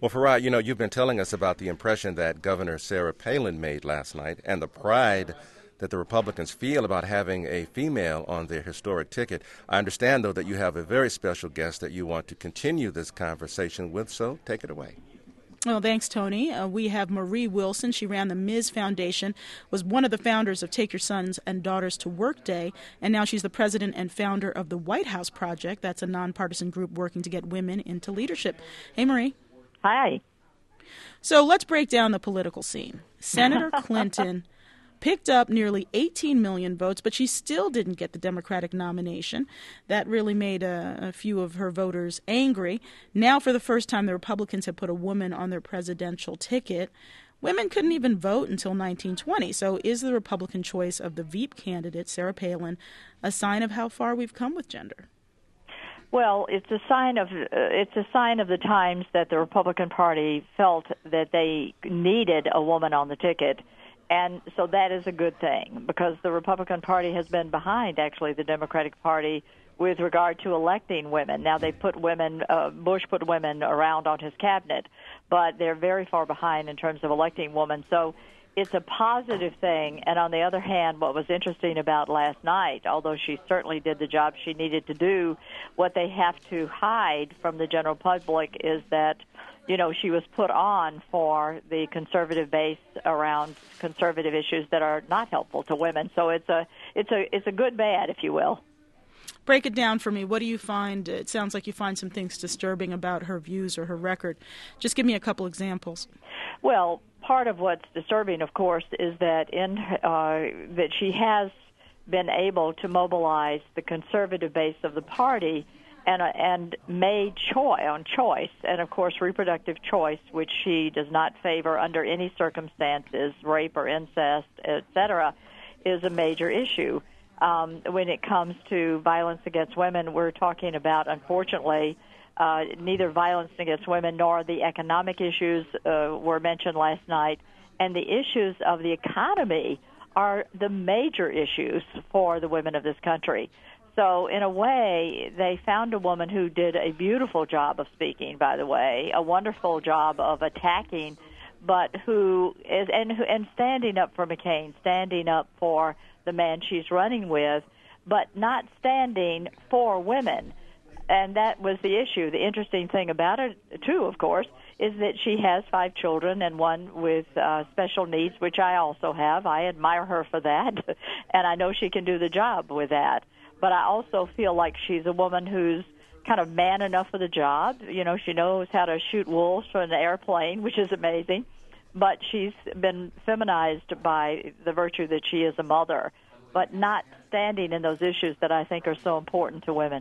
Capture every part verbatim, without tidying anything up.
Well, Farad, you know, you've been telling us about the impression that Governor Sarah Palin made last night and the pride that the Republicans feel about having a female on their historic ticket. I understand, though, that you have a very special guest that you want to continue this conversation with, so take it away. Well, thanks, Tony. Uh, we have Marie Wilson. She ran the Miz Foundation, was one of the founders of Take Your Sons and Daughters to Work Day, and now she's the president and founder of the White House Project. That's a nonpartisan group working to get women into leadership. Hey, Marie. Hi. So let's break down the political scene. Senator Clinton picked up nearly eighteen million votes, but she still didn't get the Democratic nomination. That really made a, a few of her voters angry. Now, for the first time, the Republicans have put a woman on their presidential ticket. Women couldn't even vote until nineteen twenty. So is the Republican choice of the Veep candidate, Sarah Palin, a sign of how far we've come with gender? Well, it's a sign of uh, it's a sign of the times that the Republican Party felt that they needed a woman on the ticket, and so that is a good thing because the Republican Party has been behind actually the Democratic Party with regard to electing women. Now they put women, uh, Bush put women around on his cabinet, but they're very far behind in terms of electing women. So it's a positive thing, and on the other hand, what was interesting about last night, although she certainly did the job she needed to do, what they have to hide from the general public is that, you know, she was put on for the conservative base around conservative issues that are not helpful to women. So it's a it's a it's a good bad, if you will. Break it down for me. What do you find? It sounds like you find some things disturbing about her views or her record. Just give me a couple examples. Well, part of what's disturbing, of course, is that in uh, that she has been able to mobilize the conservative base of the party and uh, and made choice on choice, and of course reproductive choice, which she does not favor under any circumstances, rape or incest, et cetera, is a major issue. Um, when it comes to violence against women, we're talking about, unfortunately, uh, neither violence against women nor the economic issues uh, were mentioned last night, and the issues of the economy are the major issues for the women of this country. So in a way, they found a woman who did a beautiful job of speaking, by the way, a wonderful job of attacking, but who is and, and standing up for McCain, standing up for the man she's running with, but not standing for women. And that was the issue. The interesting thing about it, too, of course, is that she has five children and one with uh, special needs, which I also have. I admire her for that, and I know she can do the job with that. But I also feel like she's a woman who's kind of man enough for the job. You know, she knows how to shoot wolves from an airplane, which is amazing. But she's been feminized by the virtue that she is a mother, but not standing in those issues that I think are so important to women.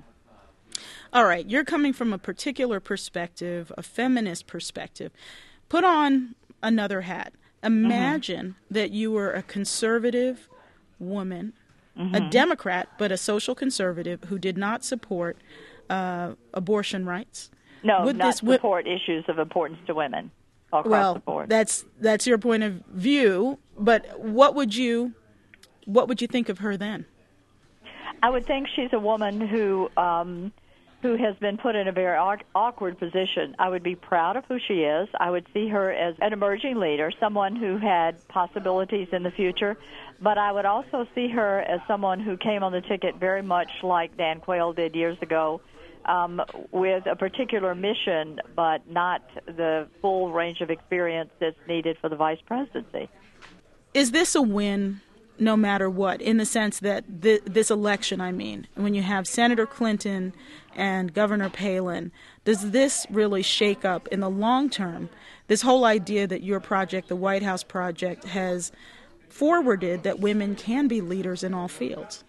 All right, you're coming from a particular perspective, a feminist perspective. Put on another hat. Imagine mm-hmm. that you were a conservative woman, mm-hmm. a Democrat, but a social conservative who did not support uh, abortion rights. No, Would not this support wi- issues of importance to women. Well, the board. that's that's your point of view, but what would you what would you think of her then? I would think she's a woman who um, who has been put in a very awkward position. I would be proud of who she is. I would see her as an emerging leader, someone who had possibilities in the future, but I would also see her as someone who came on the ticket very much like Dan Quayle did years ago, Um, with a particular mission, but not the full range of experience that's needed for the vice presidency. Is this a win no matter what, in the sense that th- this election, I mean, when you have Senator Clinton and Governor Palin, does this really shake up in the long term this whole idea that your project, the White House Project, has forwarded that women can be leaders in all fields?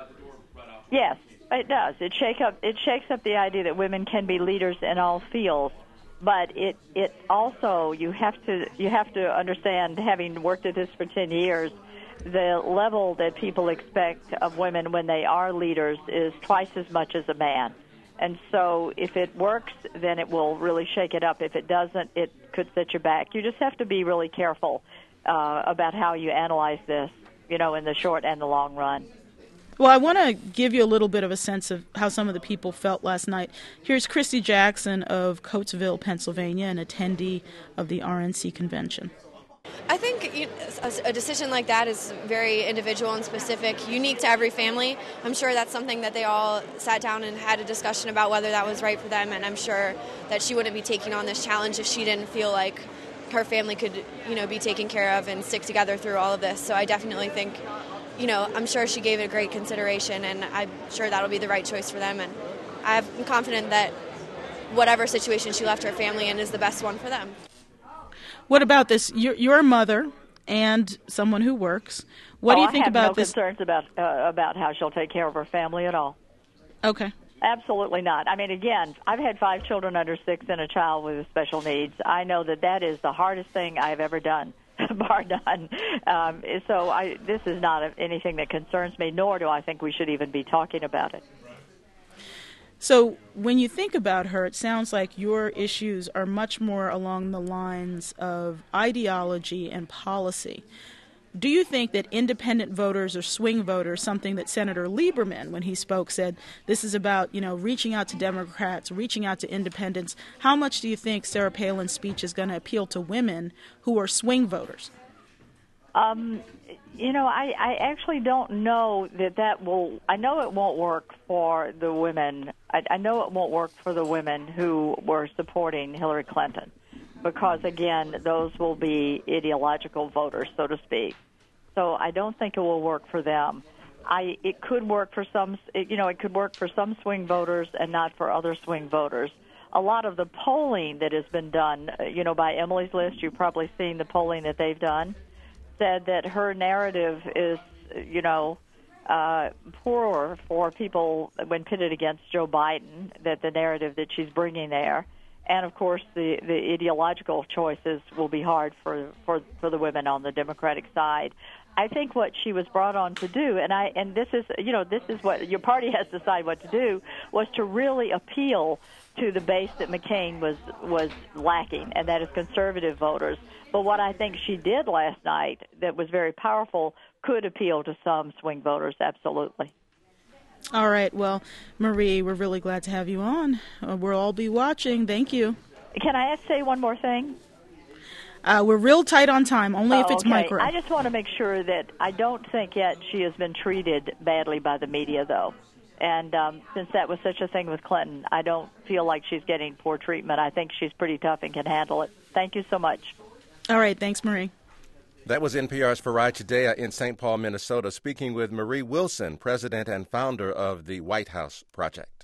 Yes. It does. It shake up. It shakes up the idea that women can be leaders in all fields, but it it also you have to you have to understand, having worked at this for ten years, the level that people expect of women when they are leaders is twice as much as a man. And so if it works, then it will really shake it up. If it doesn't, it could set you back. You just have to be really careful uh, about how you analyze this, you know, in the short and the long run. Well, I want to give you a little bit of a sense of how some of the people felt last night. Here's Christy Jackson of Coatesville, Pennsylvania, an attendee of the R N C convention. I think you, a, a decision like that is very individual and specific, unique to every family. I'm sure that's something that they all sat down and had a discussion about whether that was right for them, and I'm sure that she wouldn't be taking on this challenge if she didn't feel like her family could, you know, be taken care of and stick together through all of this. So I definitely think, you know, I'm sure she gave it a great consideration, and I'm sure that'll be the right choice for them. And I'm confident that whatever situation she left her family in is the best one for them. What about this? You're, you're a mother and someone who works. What oh, do you think I have about no this? concerns about uh, about how she'll take care of her family at all. Okay. Absolutely not. I mean, again, I've had five children under six and a child with special needs. I know that that is the hardest thing I've ever done, bar none. Um, so I, this is not a, anything that concerns me, nor do I think we should even be talking about it. So when you think about her, it sounds like your issues are much more along the lines of ideology and policy. Do you think that independent voters or swing voters, something that Senator Lieberman, when he spoke, said this is about, you know, reaching out to Democrats, reaching out to independents, how much do you think Sarah Palin's speech is going to appeal to women who are swing voters? Um, you know, I, I actually don't know that that will, I know it won't work for the women. I, I know it won't work for the women who were supporting Hillary Clinton because, again, those will be ideological voters, so to speak. So I don't think it will work for them. I, it could work for some, you know, it could work for some swing voters and not for other swing voters. A lot of the polling that has been done, you know, by Emily's List, you've probably seen the polling that they've done, said that her narrative is, you know, uh, poorer for people when pitted against Joe Biden, that the narrative that she's bringing there. And, of course, the, the ideological choices will be hard for, for, for the women on the Democratic side. I think what she was brought on to do, and I and this is, you know, this is what your party has to decide what to do, was to really appeal to the base that McCain was, was lacking, and that is conservative voters. But what I think she did last night that was very powerful could appeal to some swing voters, absolutely. All right. Well, Marie, we're really glad to have you on. Uh, we'll all be watching. Thank you. Can I say one more thing? Uh, we're real tight on time, only oh, if it's okay. micro. I just want to make sure that I don't think yet she has been treated badly by the media, though. And um, since that was such a thing with Clinton, I don't feel like she's getting poor treatment. I think she's pretty tough and can handle it. Thank you so much. All right. Thanks, Marie. That was N P R's Farai Chideya in Saint Paul, Minnesota, speaking with Marie Wilson, president and founder of the White House Project.